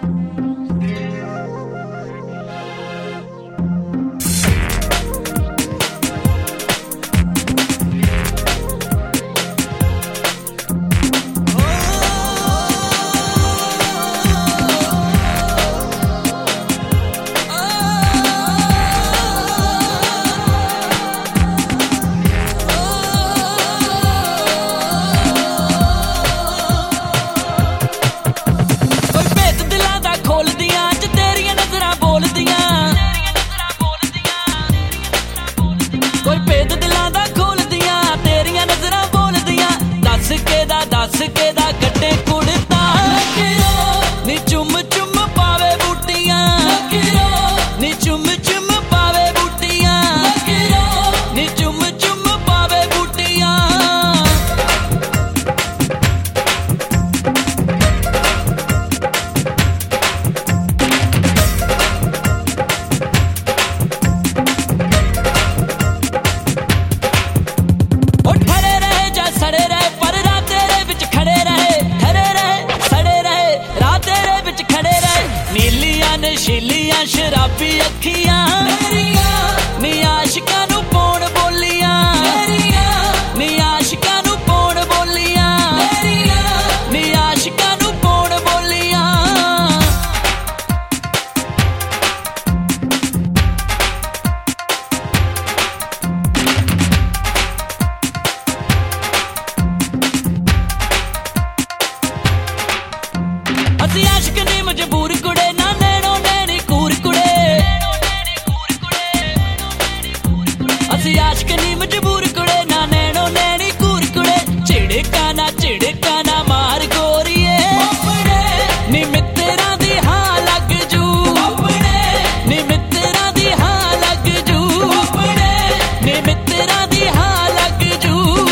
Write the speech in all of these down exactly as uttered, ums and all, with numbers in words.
शराबी अखियां नी आशिकां नू पौण बोलियां नी आशिकां नू पौण बोलियां नी आशिकां नू पौण बोलियां असी आशिक ने मजबूर कुड़े ना नैनो नैनी कूर कुड़े असी आशिक नी मजबूर कुड़े ना नैनो नैनी कूर कुड़े झिड़का ना झिड़का ना मार गोरिए नी मित्तरां दी हां लग जू नी मित्तरां दी हां लग जू नी मित्तरां दी हां लग जू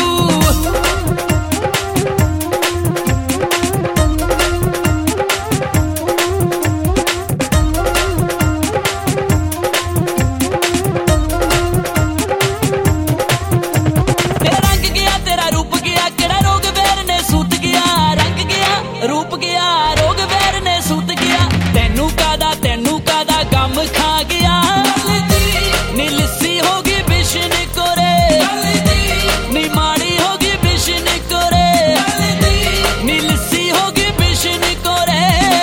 रूप गया रोग वैर ने सूत गया तेनू कादा तेनू कादा गम खा गया नी लिस्सी होगी बिशन कोरे नी माड़ी होगी बिशन कोरे नी लिस्सी होगी बिशन कोरे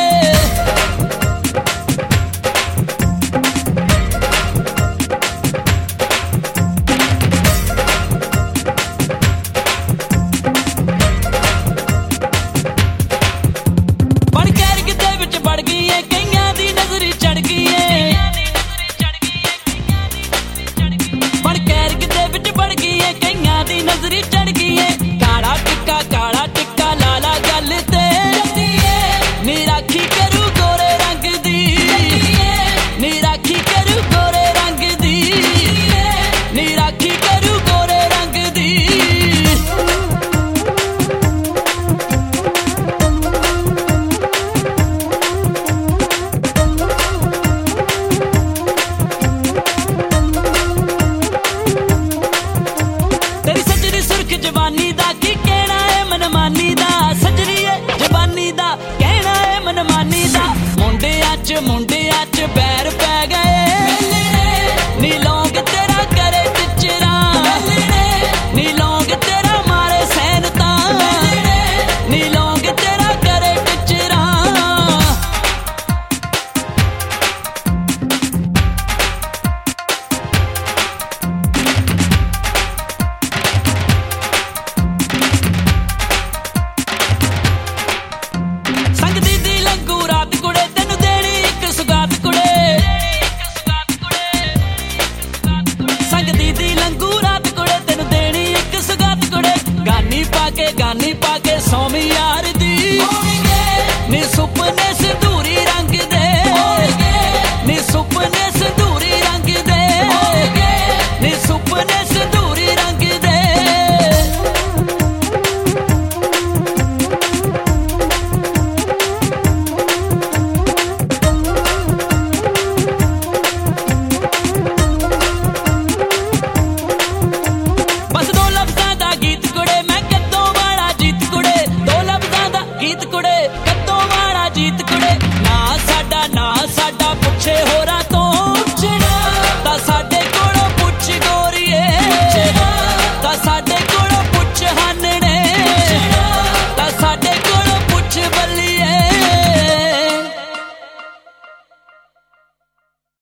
नजरी चढ़ गई है काला टिक्का काला टिक्का लाला गल ते नी राखी करू गोरे रंग दी नी राखी करू गोरे रंग दी नी राखी करू गोरे रंग दी जवानी दा की कहना है मनमानी दा सजरी है जवानी दा कहना है मनमानी दा मुंडियां च मुंडियां च बैर पै गए नी लौंग तेरा करे टिचरा नी लौंग तेरा मारे सैनता नी लौंग तेरा करे टिचरा पाके गानी पाके सौमी यार दी नी सुपने सिंदूरी रंग दे नी सुपने सिंदूरी रंग दे नी सुपने सिंदूरी रंग दे बस दो लफ्ज़ां दा गीत कुड़े मैं गीत कुड़े